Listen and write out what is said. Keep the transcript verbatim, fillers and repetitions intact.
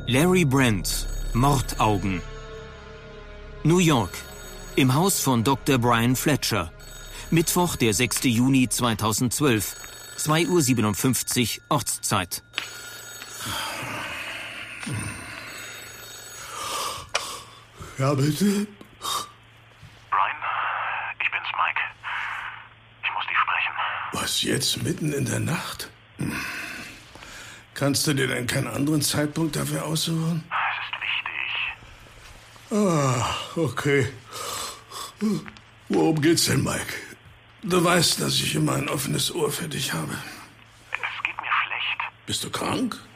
Larry Brent, Mordaugen. New York, im Haus von Doktor Brian Fletcher. Mittwoch, der sechster Juni zweitausendzwölf, zwei Uhr siebenundfünfzig Ortszeit. Ja, bitte? Brian, ich bin's, Mike. Ich muss dich sprechen. Was, jetzt mitten in der Nacht? Hm. Kannst du dir denn keinen anderen Zeitpunkt dafür aussuchen? Es ist wichtig. Ah, okay. Worum geht's denn, Mike? Du weißt, dass ich immer ein offenes Ohr für dich habe. Es geht mir schlecht. Bist du krank?